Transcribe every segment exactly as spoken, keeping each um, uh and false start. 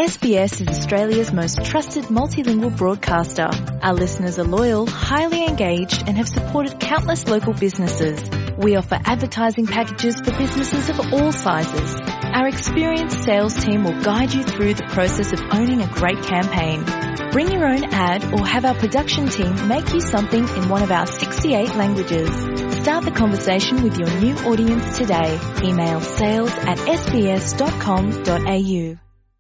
S B S is Australia's most trusted multilingual broadcaster. Our listeners are loyal, highly engaged, and have supported countless local businesses. We offer advertising packages for businesses of all sizes. Our experienced sales team will guide you through the process of owning a great campaign. Bring your own ad or have our production team make you something in one of our sixty-eight languages. Start the conversation with your new audience today. Email sales at s b s dot com dot a u.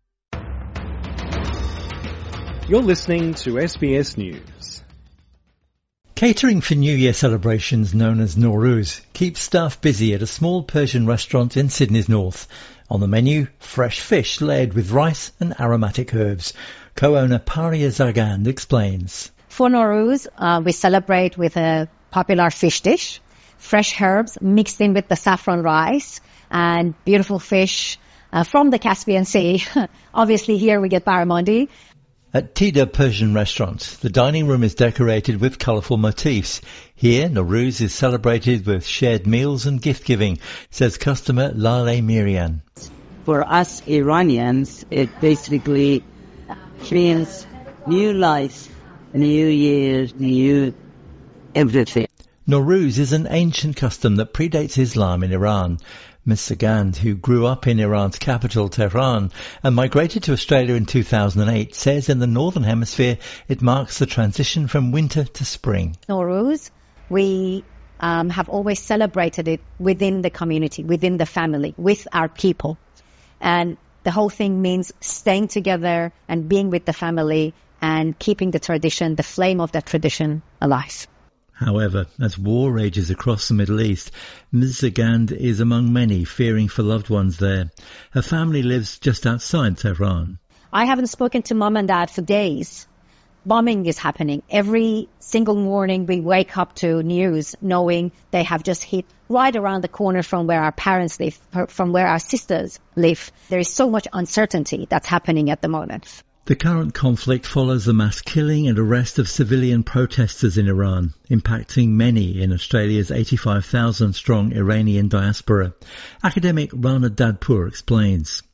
You're listening to S B S News. Catering for New Year celebrations known as Nowruz keeps staff busy at a small Persian restaurant in Sydney's north. On the menu, fresh fish layered with rice and aromatic herbs. Co-owner Paria Zagand explains. For Nowruz, uh, we celebrate with a popular fish dish, fresh herbs mixed in with the saffron rice and beautiful fish uh, from the Caspian Sea. Obviously here we get barramundi. At Tida Persian Restaurant, the dining room is decorated with colourful motifs. Here, Nowruz is celebrated with shared meals and gift-giving, says customer Lale Mirian. For us Iranians, it basically means new life, new year, new everything. Nowruz is an ancient custom that predates Islam in Iran. Miz Sagand, who grew up in Iran's capital, Tehran, and migrated to Australia in two thousand eight, says in the Northern Hemisphere it marks the transition from winter to spring. Nowruz, we um, have always celebrated it within the community, within the family, with our people. And the whole thing means staying together and being with the family and keeping the tradition, the flame of that tradition alive. However, as war rages across the Middle East, Miz Zagand is among many fearing for loved ones there. Her family lives just outside Tehran. I haven't spoken to mum and dad for days. Bombing is happening. Every single morning we wake up to news knowing they have just hit right around the corner from where our parents live, from where our sisters live. There is so much uncertainty that's happening at the moment. The current conflict follows the mass killing and arrest of civilian protesters in Iran, impacting many in Australia's eighty-five thousand strong Iranian diaspora. Academic Rana Dadpur explains.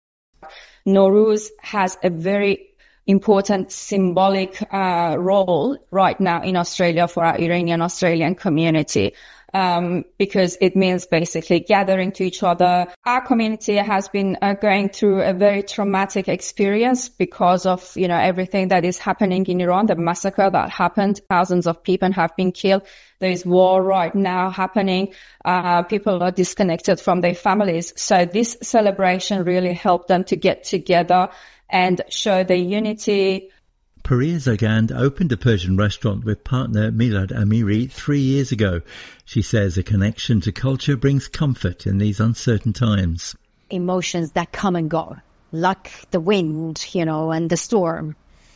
Nowruz has a very important symbolic uh, role right now in Australia for our Iranian Australian community. Um, because it means basically gathering to each other. Our community has been uh, going through a very traumatic experience because of, you know, everything that is happening in Iran, the massacre that happened. Thousands of people have been killed. There is war right now happening. Uh, people are disconnected from their families. So this celebration really helped them to get together and show their unity. Paria Zagand opened a Persian restaurant with partner Milad Amiri three years ago. She says a connection to culture brings comfort in these uncertain times. Emotions that come and go, like the wind, you know, and the storm.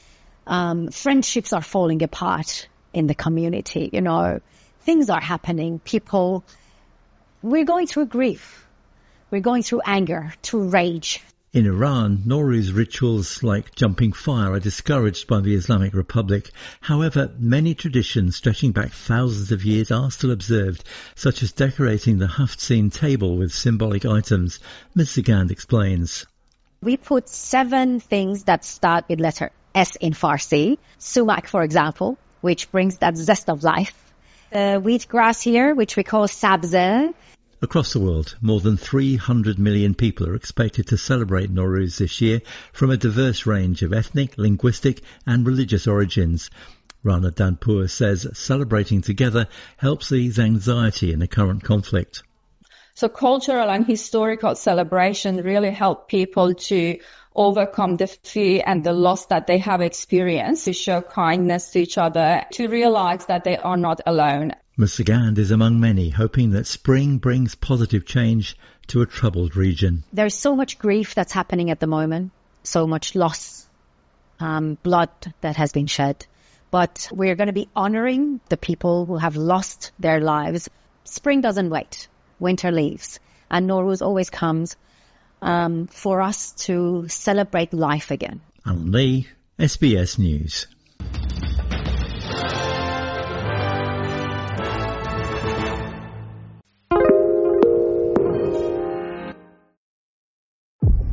Um, friendships are falling apart in the community, you know. Things are happening. People, we're going through grief. We're going through anger, through rage. In Iran, Nowruz rituals like jumping fire are discouraged by the Islamic Republic. However, many traditions stretching back thousands of years are still observed, such as decorating the Haftzin table with symbolic items. Miz Zagand explains. We put seven things that start with letter S in Farsi. Sumac, for example, which brings that zest of life. The wheat grass here, which we call sabze. Across the world, more than three hundred million people are expected to celebrate Nowruz this year from a diverse range of ethnic, linguistic and religious origins. Rana Dadpur says celebrating together helps ease anxiety in the current conflict. So cultural and historical celebration really help people to overcome the fear and the loss that they have experienced, to show kindness to each other, to realize that they are not alone. Miz Zagand is among many, hoping that spring brings positive change to a troubled region. There's so much grief that's happening at the moment, so much loss, um, blood that has been shed. But we're going to be honoring the people who have lost their lives. Spring doesn't wait. Winter leaves. And Nowruz always comes um, for us to celebrate life again. Alan Lee, S B S News.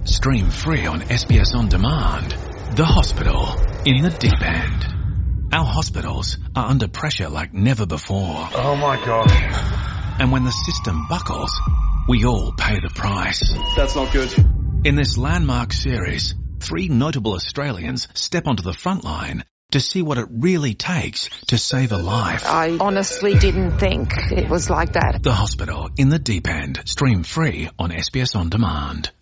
Stream free on S B S On Demand. The Hospital in the Deep End. Our hospitals are under pressure like never before. Oh my gosh. And when the system buckles, we all pay the price. That's not good. In this landmark series, three notable Australians step onto the front line to see what it really takes to save a life. I honestly didn't think it was like that. The Hospital in the Deep End. Stream free on S B S On Demand.